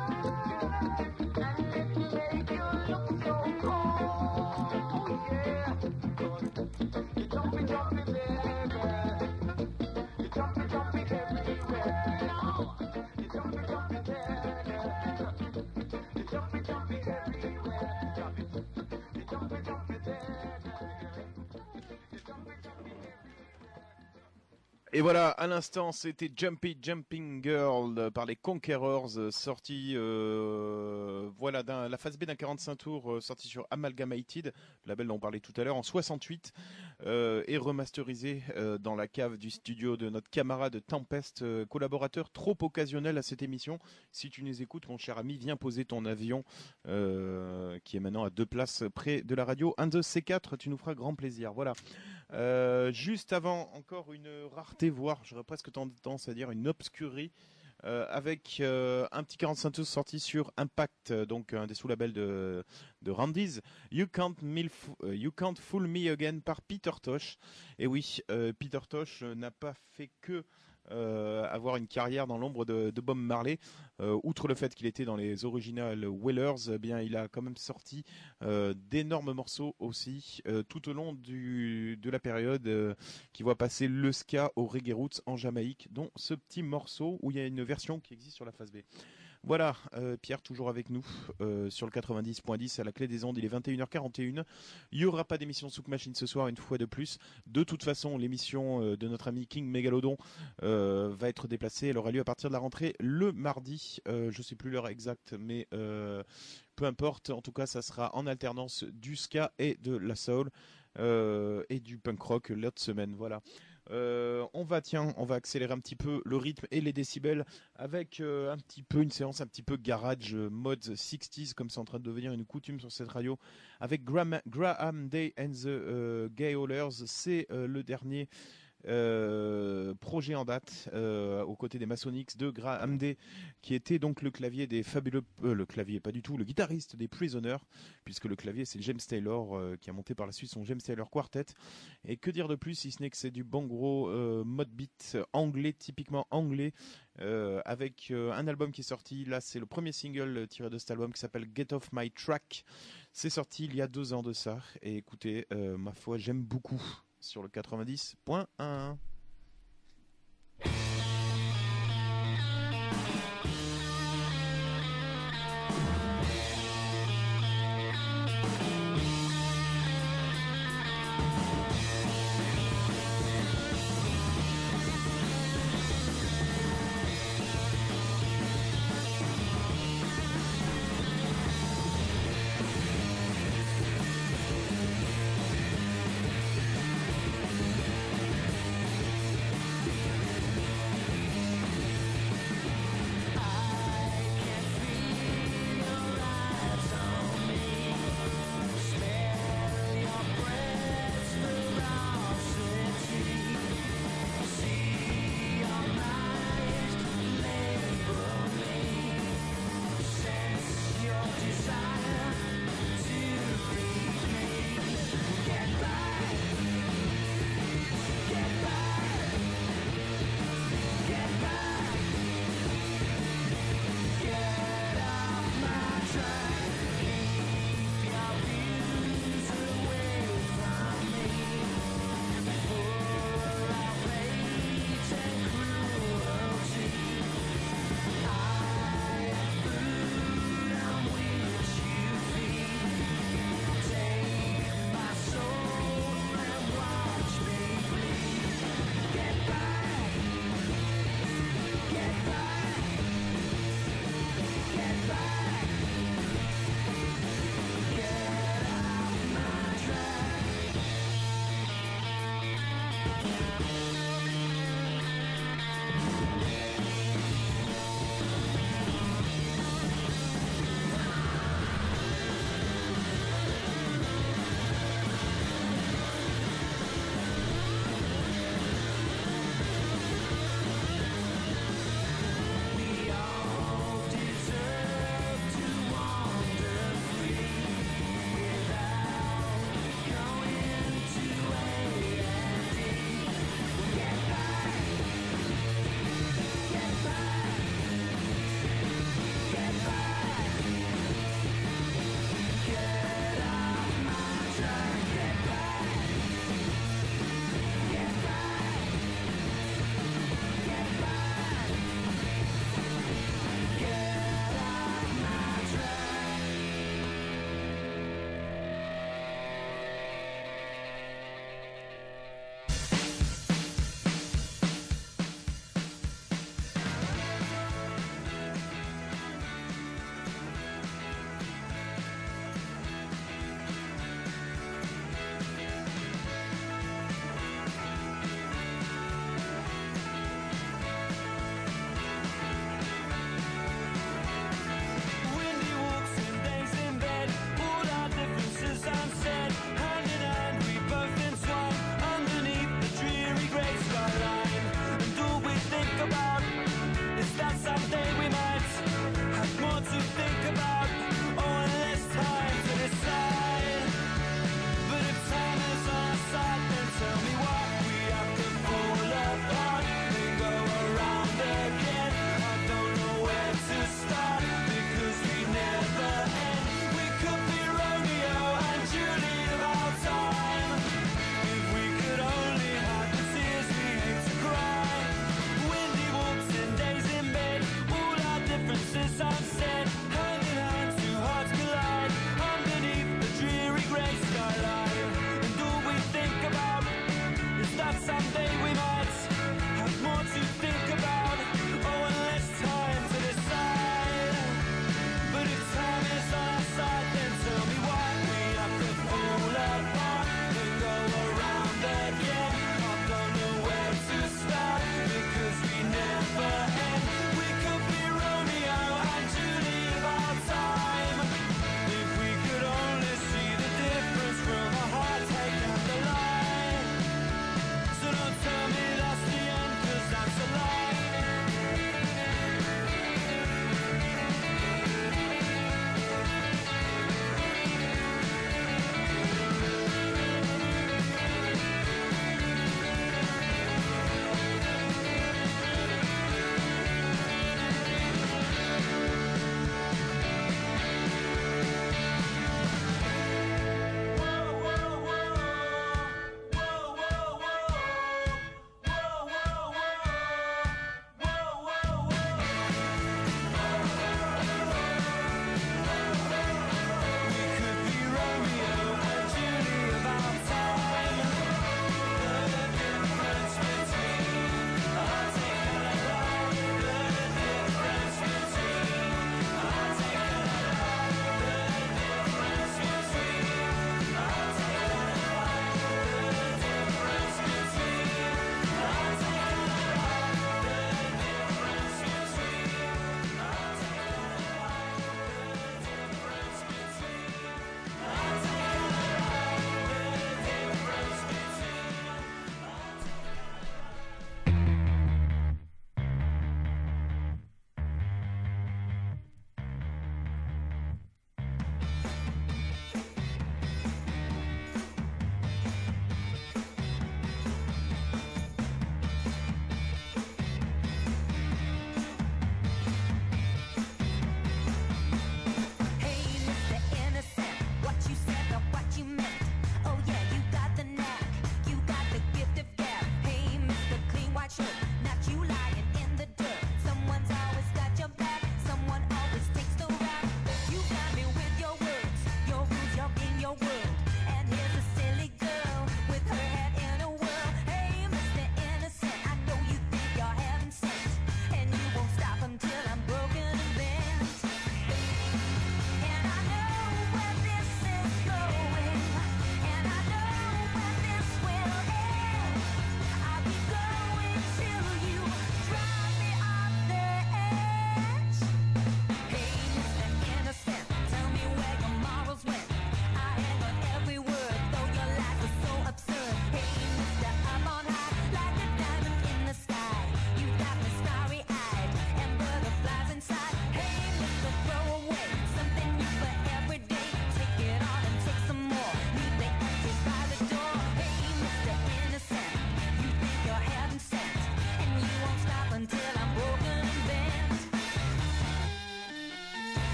and it make you look so cold. Oh yeah. You jumpy there, girl. You jumpy everywhere. No. You jumpy there, girl. You jumpy everywhere. You jumpy there, girl. You jumpy everywhere. Et voilà, à l'instant, c'était Jumping Girl par les Conquerors, sorti voilà la phase B d'un 45 tours, sorti sur Amalgamated, le label dont on parlait tout à l'heure, en 68, et remasterisé dans la cave du studio de notre camarade Tempest, collaborateur trop occasionnel à cette émission. Si tu nous écoutes, mon cher ami, viens poser ton avion, qui est maintenant à 2 places près de la radio. Un de ces 4, tu nous feras grand plaisir. Voilà. Juste avant, encore une rareté, voire j'aurais presque tendance à dire une obscurerie, avec un petit 45 tours sorti sur Impact, donc un des sous-labels de Randy's, You Can't Fool Me Again par Peter Tosh. Et oui, Peter Tosh n'a pas fait que avoir une carrière dans l'ombre de Bob Marley. Outre le fait qu'il était dans les original Wailers, eh bien il a quand même sorti d'énormes morceaux aussi tout au long de la période qui voit passer le ska au reggae roots en Jamaïque, dont ce petit morceau où il y a une version qui existe sur la phase B. Voilà, Pierre toujours avec nous sur le 90.10 à la clé des ondes, il est 21h41. Il n'y aura pas d'émission Souk Machine ce soir, une fois de plus. De toute façon, l'émission de notre ami King Megalodon va être déplacée. Elle aura lieu à partir de la rentrée le mardi. Je ne sais plus l'heure exacte, mais peu importe. En tout cas, ça sera en alternance du ska et de la soul et du punk rock l'autre semaine. Voilà. On va accélérer un petit peu le rythme et les décibels avec un petit peu une séance un petit peu garage mode 60s comme c'est en train de devenir une coutume sur cette radio avec Graham Day and the Gaolers. C'est le dernier projet en date aux côtés des Masonics de Graham Day, qui était donc le clavier des fabuleux le guitariste des Prisoners, puisque le clavier c'est James Taylor qui a monté par la suite son James Taylor Quartet. Et que dire de plus si ce n'est que c'est du bon gros mode beat anglais, typiquement anglais, avec un album qui est sorti là, c'est le premier single tiré de cet album qui s'appelle Get Off My Track. C'est sorti il y a 2 ans de ça, et écoutez, ma foi j'aime beaucoup sur le 90.1.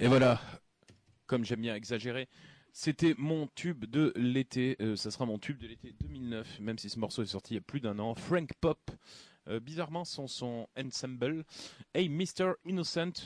Et voilà, comme j'aime bien exagérer, c'était mon tube de l'été. Ça sera mon tube de l'été 2009, même si ce morceau est sorti il y a plus d'un an. Frank Pop, bizarrement son ensemble. Hey Mr. Innocent,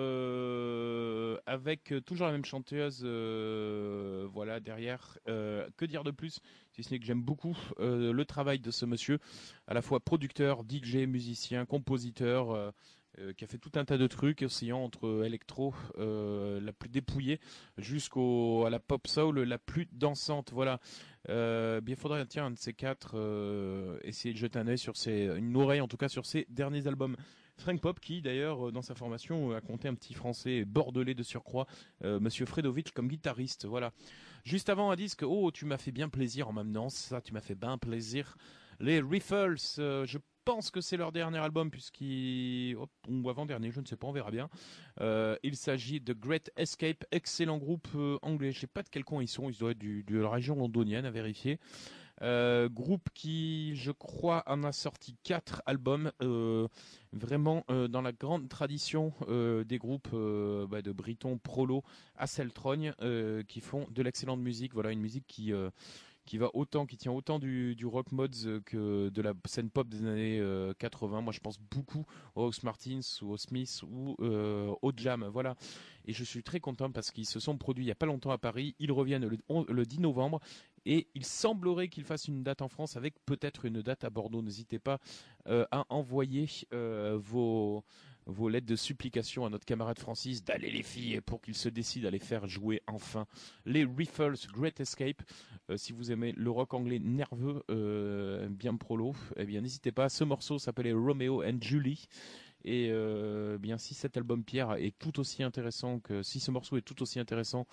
avec toujours la même chanteuse, voilà derrière. Que dire de plus, si ce n'est que j'aime beaucoup le travail de ce monsieur, à la fois producteur, DJ, musicien, compositeur. Qui a fait tout un tas de trucs oscillant entre électro la plus dépouillée jusqu'à la pop soul la plus dansante. Voilà. Bien faudrait un de ces quatre essayer de jeter un œil sur une oreille en tout cas sur ses derniers albums. Frank Pop qui d'ailleurs dans sa formation a compté un petit français bordelais de surcroît, Monsieur Fredovic comme guitariste. Voilà. Juste avant un disque, oh tu m'as fait bien plaisir en m'amenant ça, tu m'as fait bien plaisir. Les Riffles, je pense que c'est leur dernier album ou avant-dernier, je ne sais pas, on verra bien. Il s'agit de Great Escape, excellent groupe anglais. Je ne sais pas de quel coin ils sont, ils doivent être de la région londonienne, à vérifier. Groupe qui, je crois, en a sorti 4 albums, vraiment dans la grande tradition des groupes de Briton Prolo à Seltrogne, qui font de l'excellente musique. Voilà, une musique qui tient autant du rock mods que de la scène pop des années 80. Moi, je pense beaucoup aux House Martins ou aux Smiths ou au Jam. Voilà. Et je suis très content parce qu'ils se sont produits il n'y a pas longtemps à Paris. Ils reviennent le 10 novembre. Et il semblerait qu'ils fassent une date en France avec peut-être une date à Bordeaux. N'hésitez pas à envoyer vos lettres de supplication à notre camarade Francis d'aller les filles pour qu'il se décide à les faire jouer enfin. Les Riffles, Great Escape. Si vous aimez le rock anglais nerveux, bien prolo, eh bien n'hésitez pas. Ce morceau s'appelait Romeo and Julie. Et bien si cet album Pierre est tout aussi intéressant si ce morceau est tout aussi intéressant,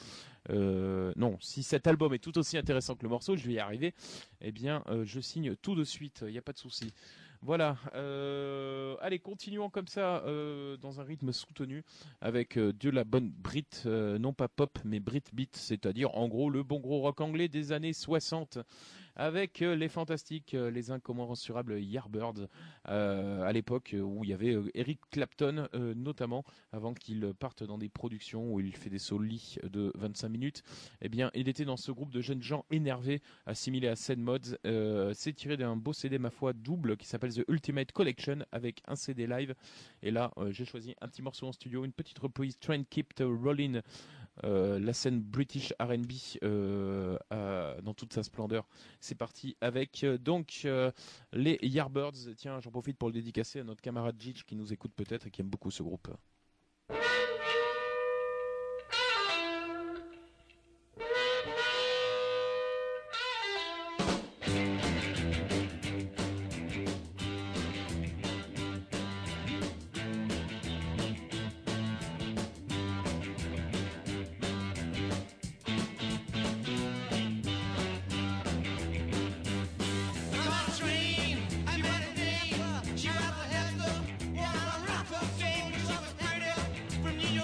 si cet album est tout aussi intéressant que le morceau, je vais y arriver. Eh bien, je signe tout de suite. Il n'y a pas de souci. Voilà, allez, continuons comme ça, dans un rythme soutenu, avec de la bonne Brit, non pas pop, mais Brit beat, c'est-à-dire en gros le bon gros rock anglais des années 60, avec les fantastiques, les incommensurables Yardbirds, à l'époque où il y avait Eric Clapton notamment, avant qu'il parte dans des productions où il fait des solis de 25 minutes. Eh bien, il était dans ce groupe de jeunes gens énervés, assimilés à Sad Mods. C'est tiré d'un beau CD, ma foi, double, qui s'appelle The Ultimate Collection, avec un CD live. Et là, j'ai choisi un petit morceau en studio, une petite reprise, Train Kept Rollin', la scène British R&B dans toute sa splendeur. C'est parti avec les Yardbirds. Tiens, j'en profite pour le dédicacer à notre camarade Gitch qui nous écoute peut-être et qui aime beaucoup ce groupe. From New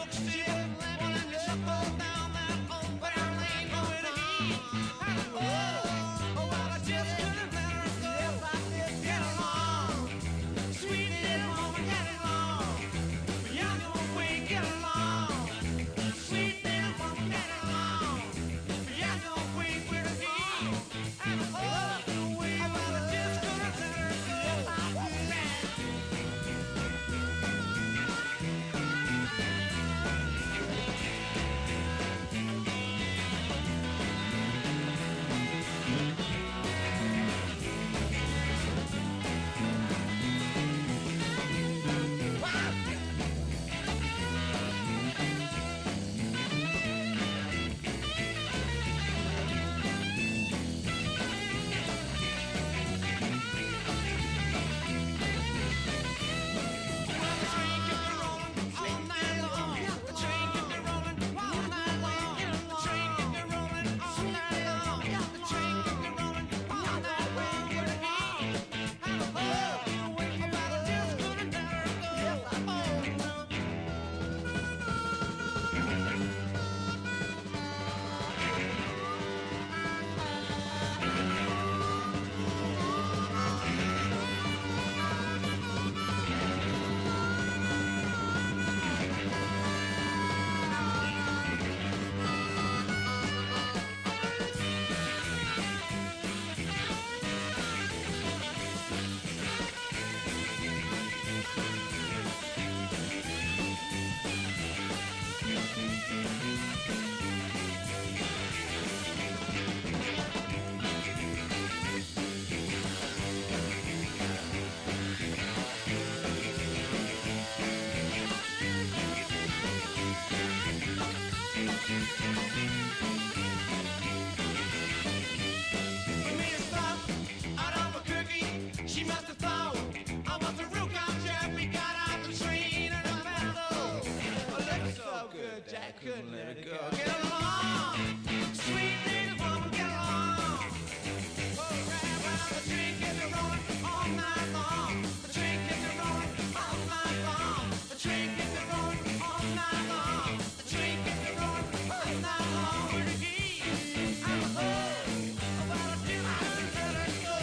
couldn't let it go. Get along, sweet little woman, get along. Oh, right, well, the train kept me rolling all night long. The train kept me rolling all night long. The train kept me rolling all night long. The train kept me rolling all night long. Where to be? I'm a home, but I feel I couldn't let it go.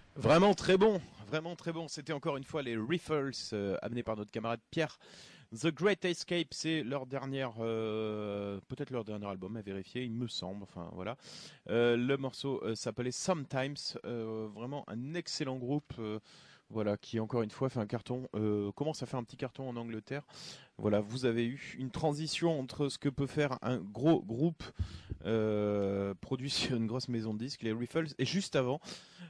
Vraiment très bon, vraiment très bon. C'était encore une fois les Riffles amenés par notre camarade Pierre. The Great Escape, c'est leur dernière, peut-être leur dernier album à vérifier, il me semble. Enfin voilà, le morceau s'appelait Sometimes. Vraiment un excellent groupe. Voilà, qui encore une fois fait un carton, commence à faire un petit carton en Angleterre. Voilà, vous avez eu une transition entre ce que peut faire un gros groupe produit sur une grosse maison de disques, les Riffles, et juste avant,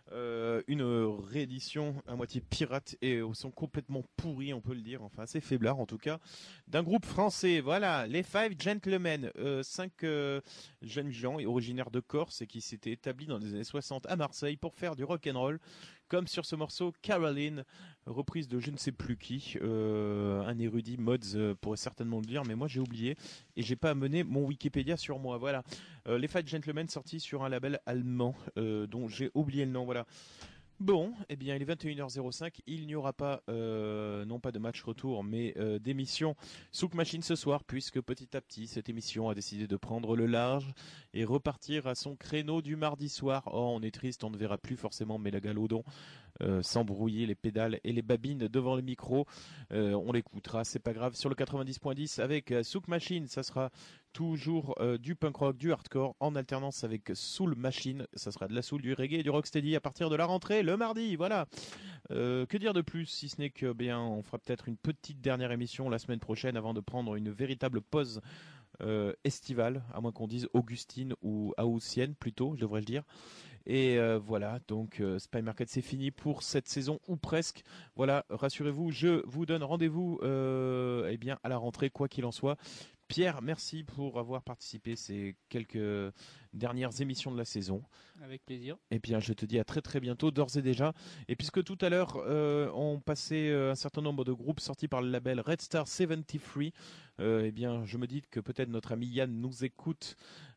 une réédition à moitié pirate et au son complètement pourri, on peut le dire, enfin assez faiblard en tout cas, d'un groupe français. Voilà, les Five Gentlemen, 5 jeunes gens originaires de Corse et qui s'étaient établis dans les années 60 à Marseille pour faire du rock and roll. Comme sur ce morceau Caroline, reprise de je ne sais plus qui, un érudit mods pourrait certainement le dire, mais moi j'ai oublié et j'ai pas amené mon Wikipédia sur moi. Voilà, les Five Gentlemen sortis sur un label allemand dont j'ai oublié le nom. Voilà. Bon, eh bien il est 21h05, il n'y aura pas, non pas de match retour, mais d'émission Souk Machine ce soir, puisque petit à petit, cette émission a décidé de prendre le large et repartir à son créneau du mardi soir. Oh, on est triste, on ne verra plus forcément Mélagalodon s'embrouiller les pédales et les babines devant le micro. On l'écoutera, c'est pas grave, sur le 90.10 avec Souk Machine, ça sera toujours du punk rock, du hardcore, en alternance avec Soul Machine. Ça sera de la soul, du reggae et du rocksteady à partir de la rentrée, le mardi. Voilà. Que dire de plus, si ce n'est que bien, on fera peut-être une petite dernière émission la semaine prochaine avant de prendre une véritable pause estivale, à moins qu'on dise Augustine ou Haussienne plutôt, devrais-je dire. Et voilà, donc Spy Market c'est fini pour cette saison ou presque. Voilà, rassurez-vous, je vous donne rendez-vous eh bien à la rentrée quoi qu'il en soit. Pierre, merci pour avoir participé ces quelques dernières émissions de la saison. Avec plaisir. Et bien, je te dis à très très bientôt, d'ores et déjà. Et puisque tout à l'heure, on passait un certain nombre de groupes sortis par le label Red Star 73, eh bien, je me dis que peut-être notre ami Yann nous écoute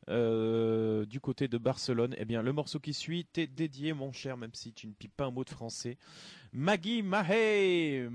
du côté de Barcelone. Eh bien, le morceau qui suit t'est dédié, mon cher, même si tu ne pipes pas un mot de français. Maggie Mahé.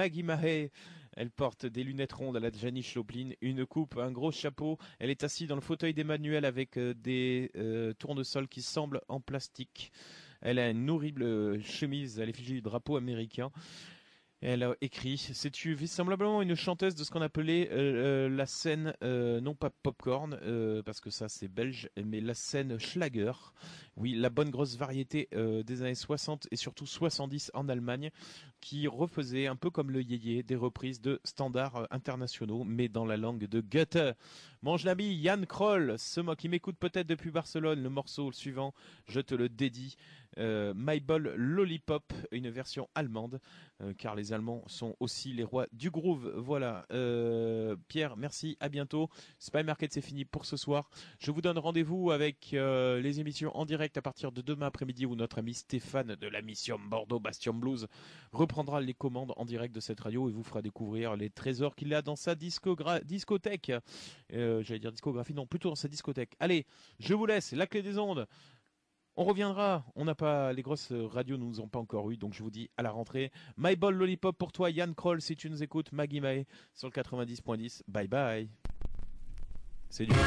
Elle porte des lunettes rondes à la Janis Joplin, une coupe, un gros chapeau. Elle est assise dans le fauteuil d'Emmanuel avec des tournesols qui semblent en plastique. Elle a une horrible chemise à l'effigie du drapeau américain. Elle a écrit, c'est-tu vraisemblablement une chanteuse de ce qu'on appelait la scène, non pas popcorn, parce que ça c'est belge, mais la scène Schlager. Oui, la bonne grosse variété des années 60 et surtout 70 en Allemagne, qui refaisait un peu comme le yéyé des reprises de standards internationaux, mais dans la langue de Goethe. Mon ami Jan Kroll, qui m'écoute peut-être depuis Barcelone, le morceau suivant, je te le dédie. My Ball Lollipop, une version allemande, car les Allemands sont aussi les rois du groove. Voilà, Pierre, merci, à bientôt. Spy Market, c'est fini pour ce soir. Je vous donne rendez-vous avec les émissions en direct à partir de demain après-midi, où notre ami Stéphane de la mission Bordeaux Bastion Blues reprendra les commandes en direct de cette radio et vous fera découvrir les trésors qu'il a dans sa discothèque. J'allais dire discographie, non, plutôt dans sa discothèque. Allez, je vous laisse, la clé des ondes. On reviendra, on n'a pas, les grosses radios ne nous ont pas encore eu, donc je vous dis à la rentrée. My Ball Lollipop pour toi, Yann Kroll, si tu nous écoutes, Maggie Mae sur le 90.10. Bye bye. C'est du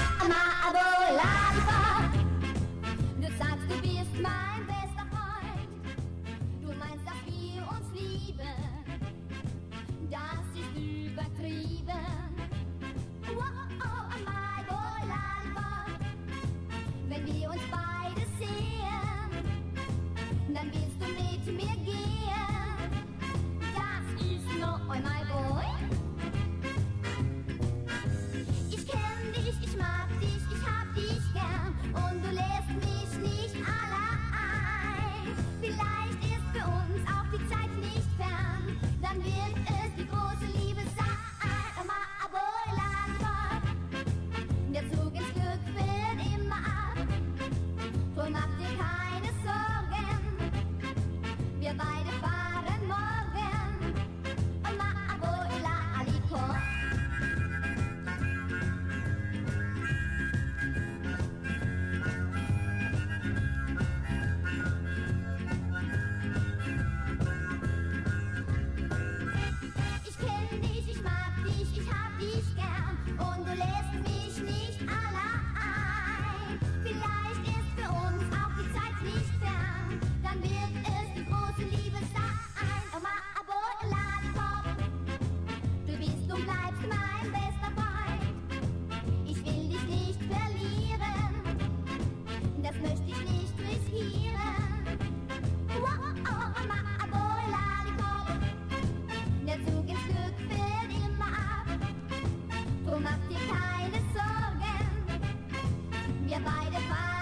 Du sagst, du bist mein bester Freund. Du meinst, dass wir uns lieben. Das ist übertrieben. Oh, my boy, Lollipop. Wenn wir uns beide sehen, dann willst du mit mir gehen. Das ist no, my boy. Ich kenn dich, ich mag dich, ich hab dich gern. Und du lässt mich nicht allein. Vielleicht ist für uns auch die Zeit nicht fern. Dann wird es die große Liebe sein. by the fire.